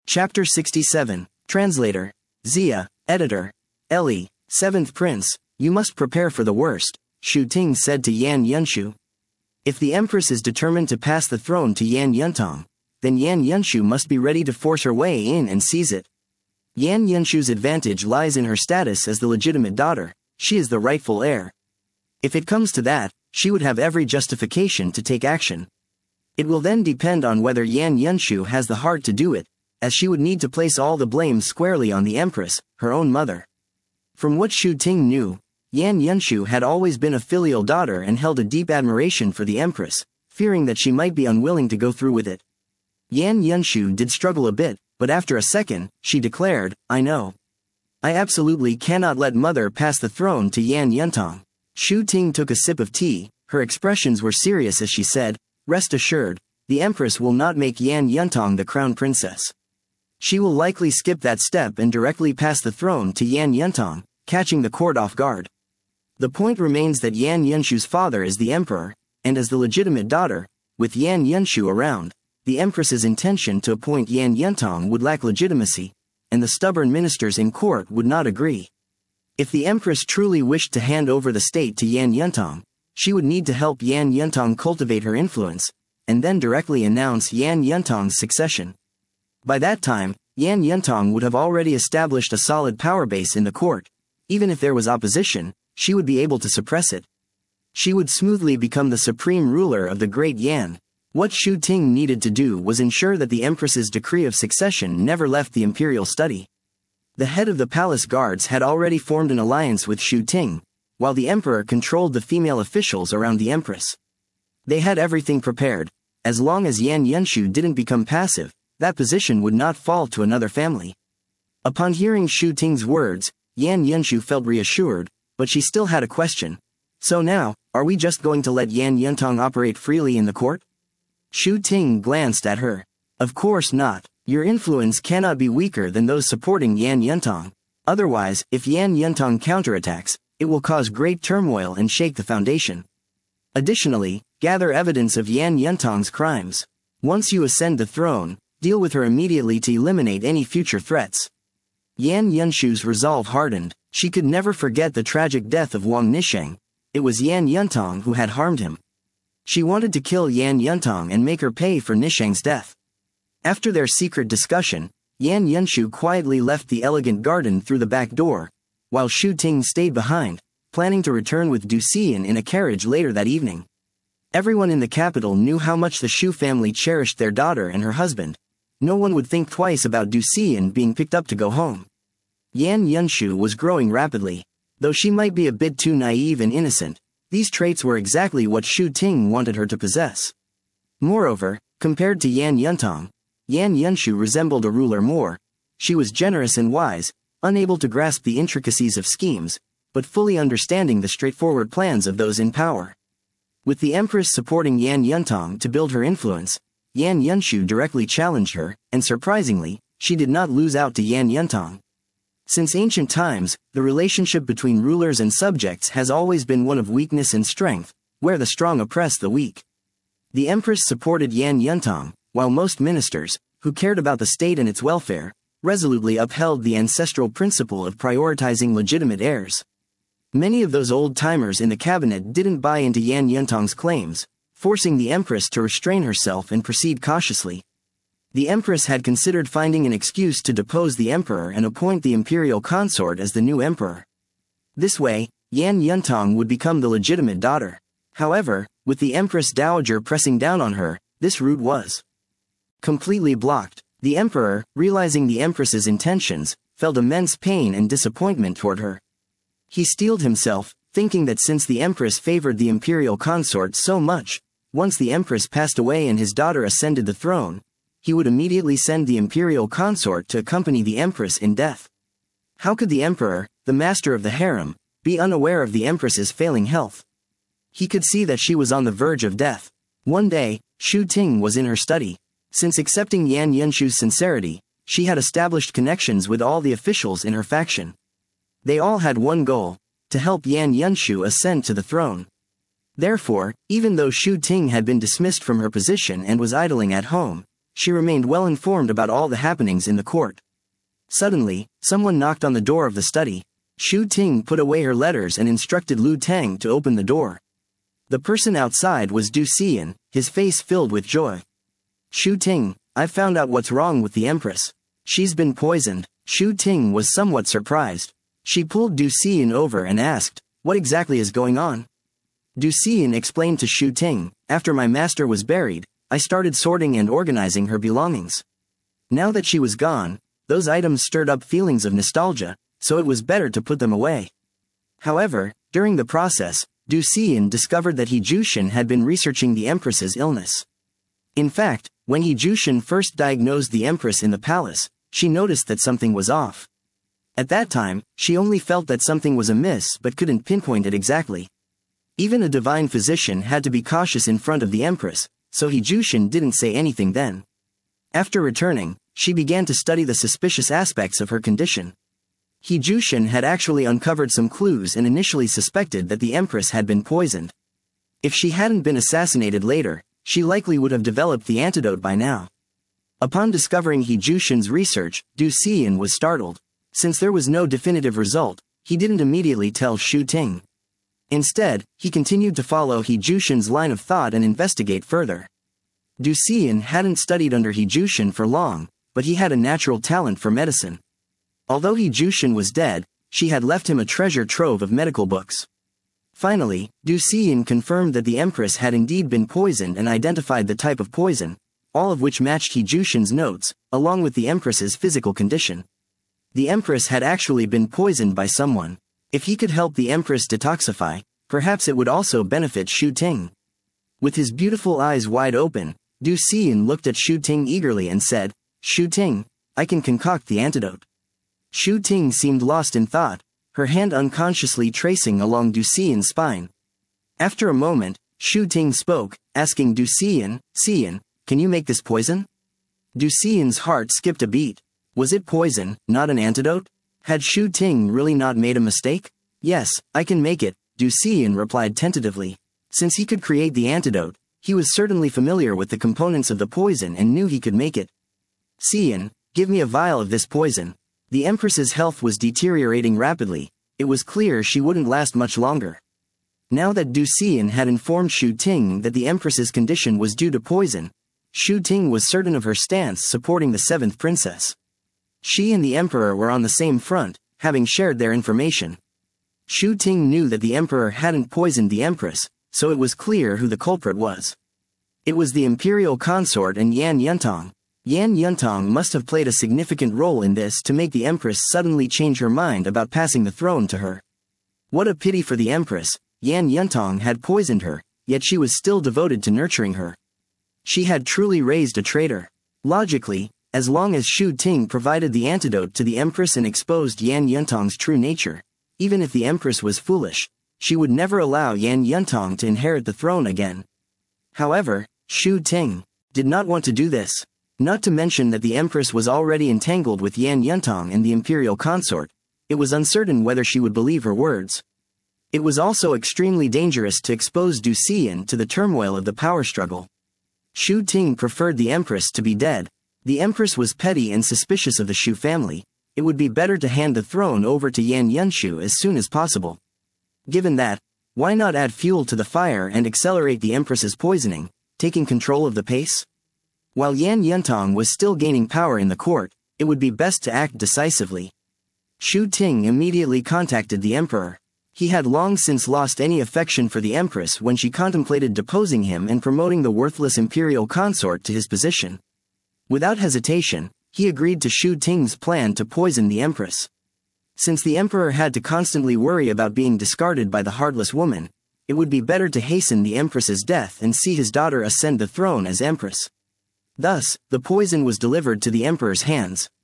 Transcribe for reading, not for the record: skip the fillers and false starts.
Chapter 67. Translator. Zia, Editor. Ellie, 7th Prince, you must prepare for the worst, Shu Ting said to Yan Yunshu. If the Empress is determined to pass the throne to Yan Yuntong, then Yan Yunshu must be ready to force her way in and seize it. Yan Yunshu's advantage lies in her status as the legitimate daughter. She is the rightful heir. If it comes to that, she would have every justification to take action. It will then depend on whether Yan Yunshu has the heart to do it, as she would need to place all the blame squarely on the Empress, her own mother. From what Shu Ting knew, Yan Yunshu had always been a filial daughter and held a deep admiration for the Empress, fearing that she might be unwilling to go through with it. Yan Yunshu did struggle a bit, but after a second, she declared, I know. I absolutely cannot let mother pass the throne to Yan Yuntong. Shu Ting took a sip of tea, her expressions were serious as she said, rest assured, the Empress will not make Yan Yuntong the crown princess. She will likely skip that step and directly pass the throne to Yan Yuntong, catching the court off guard. The point remains that Yan Yunshu's father is the emperor, and as the legitimate daughter, with Yan Yunshu around, the Empress's intention to appoint Yan Yuntong would lack legitimacy, and the stubborn ministers in court would not agree. If the Empress truly wished to hand over the state to Yan Yuntong, she would need to help Yan Yuntong cultivate her influence, and then directly announce Yan Yuntong's succession. By that time, Yan Yuntong would have already established a solid power base in the court. Even if there was opposition, she would be able to suppress it. She would smoothly become the supreme ruler of the great Yan. What Shu Ting needed to do was ensure that the Empress's decree of succession never left the imperial study. The head of the palace guards had already formed an alliance with Shu Ting, while the emperor controlled the female officials around the Empress. They had everything prepared. As long as Yan Yunshu didn't become passive, that position would not fall to another family. Upon hearing Shu Ting's words, Yan Yunshu felt reassured, but she still had a question. So now, are we just going to let Yan Yuntong operate freely in the court? Shu Ting glanced at her. Of course not. Your influence cannot be weaker than those supporting Yan Yuntong. Otherwise, if Yan Yuntong counterattacks, it will cause great turmoil and shake the foundation. Additionally, gather evidence of Yan Yuntong's crimes. Once you ascend the throne, deal with her immediately to eliminate any future threats. Yan Yunshu's resolve hardened. She could never forget the tragic death of Wang Nisheng. It was Yan Yuntong who had harmed him. She wanted to kill Yan Yuntong and make her pay for Nisheng's death. After their secret discussion, Yan Yunshu quietly left the elegant garden through the back door, while Shu Ting stayed behind, planning to return with Du Xian in a carriage later that evening. Everyone in the capital knew how much the Shu family cherished their daughter and her husband. No one would think twice about Du Xian being picked up to go home. Yan Yunshu was growing rapidly. Though she might be a bit too naive and innocent, these traits were exactly what Shu Ting wanted her to possess. Moreover, compared to Yan Yuntong, Yan Yunshu resembled a ruler more. She was generous and wise, unable to grasp the intricacies of schemes, but fully understanding the straightforward plans of those in power. With the Empress supporting Yan Yuntong to build her influence, Yan Yunshu directly challenged her, and surprisingly, she did not lose out to Yan Yuntong. Since ancient times, the relationship between rulers and subjects has always been one of weakness and strength, where the strong oppress the weak. The Empress supported Yan Yuntong, while most ministers, who cared about the state and its welfare, resolutely upheld the ancestral principle of prioritizing legitimate heirs. Many of those old-timers in the cabinet didn't buy into Yan Yuntong's claims, forcing the Empress to restrain herself and proceed cautiously. The Empress had considered finding an excuse to depose the emperor and appoint the imperial consort as the new emperor. This way, Yan Yuntong would become the legitimate daughter. However, with the Empress Dowager pressing down on her, this route was completely blocked. The emperor, realizing the Empress's intentions, felt immense pain and disappointment toward her. He steeled himself, thinking that since the Empress favored the imperial consort so much, once the Empress passed away and his daughter ascended the throne, he would immediately send the imperial consort to accompany the Empress in death. How could the emperor, the master of the harem, be unaware of the Empress's failing health? He could see that she was on the verge of death. One day, Shu Ting was in her study. Since accepting Yan Yunshu's sincerity, she had established connections with all the officials in her faction. They all had one goal: to help Yan Yunshu ascend to the throne. Therefore, even though Shu Ting had been dismissed from her position and was idling at home, she remained well informed about all the happenings in the court. Suddenly, someone knocked on the door of the study. Shu Ting put away her letters and instructed Lu Tang to open the door. The person outside was Du Xian, his face filled with joy. Shu Ting, I've found out what's wrong with the Empress. She's been poisoned. Shu Ting was somewhat surprised. She pulled Du Xian over and asked, what exactly is going on? Du Xian explained to Shu Ting, after my master was buried, I started sorting and organizing her belongings. Now that she was gone, those items stirred up feelings of nostalgia, so it was better to put them away. However, during the process, Du Xian discovered that He Jushin had been researching the Empress's illness. In fact, when He Jushin first diagnosed the Empress in the palace, she noticed that something was off. At that time, she only felt that something was amiss but couldn't pinpoint it exactly. Even a divine physician had to be cautious in front of the Empress, so He Jushin didn't say anything then. After returning, she began to study the suspicious aspects of her condition. He Jushin had actually uncovered some clues and initially suspected that the Empress had been poisoned. If she hadn't been assassinated later, she likely would have developed the antidote by now. Upon discovering He Jushin's research, Du Xian was startled. Since there was no definitive result, he didn't immediately tell Shu Ting. Instead, he continued to follow He Jushin's line of thought and investigate further. Du Xian hadn't studied under He Jushin for long, but he had a natural talent for medicine. Although He Jushin was dead, she had left him a treasure trove of medical books. Finally, Du Xian confirmed that the Empress had indeed been poisoned and identified the type of poison, all of which matched He Jushin's notes, along with the Empress's physical condition. The Empress had actually been poisoned by someone. If he could help the Empress detoxify, perhaps it would also benefit Shu Ting. With his beautiful eyes wide open, Du Xian looked at Shu Ting eagerly and said, Shu Ting, I can concoct the antidote. Shu Ting seemed lost in thought, her hand unconsciously tracing along Du Xian's spine. After a moment, Shu Ting spoke, asking Du Xian, Xian, can you make this poison? Du Xian's heart skipped a beat. Was it poison, not an antidote? Had Shu Ting really not made a mistake? Yes, I can make it, Du Xian replied tentatively. Since he could create the antidote, he was certainly familiar with the components of the poison and knew he could make it. Xian, give me a vial of this poison. The Empress's health was deteriorating rapidly. It was clear she wouldn't last much longer. Now that Du Xian had informed Shu Ting that the Empress's condition was due to poison, Shu Ting was certain of her stance supporting the seventh princess. She and the Emperor were on the same front, having shared their information. Shu Ting knew that the Emperor hadn't poisoned the Empress, so it was clear who the culprit was. It was the imperial consort and Yan Yuntong. Yan Yuntong must have played a significant role in this to make the Empress suddenly change her mind about passing the throne to her. What a pity for the Empress, Yan Yuntong had poisoned her, yet she was still devoted to nurturing her. She had truly raised a traitor. Logically, as long as Shu Ting provided the antidote to the Empress and exposed Yan Yuntong's true nature, even if the Empress was foolish, she would never allow Yan Yuntong to inherit the throne again. However, Shu Ting did not want to do this. Not to mention that the Empress was already entangled with Yan Yuntong and the imperial consort, it was uncertain whether she would believe her words. It was also extremely dangerous to expose Du Xian to the turmoil of the power struggle. Shu Ting preferred the Empress to be dead. The Empress was petty and suspicious of the Shu family. It would be better to hand the throne over to Yan Yunshu as soon as possible. Given that, why not add fuel to the fire and accelerate the Empress's poisoning, taking control of the pace? While Yan Yuntong was still gaining power in the court, it would be best to act decisively. Shu Ting immediately contacted the Emperor. He had long since lost any affection for the Empress when she contemplated deposing him and promoting the worthless imperial consort to his position. Without hesitation, he agreed to Shu Ting's plan to poison the Empress. Since the Emperor had to constantly worry about being discarded by the heartless woman, it would be better to hasten the Empress's death and see his daughter ascend the throne as Empress. Thus, the poison was delivered to the Emperor's hands.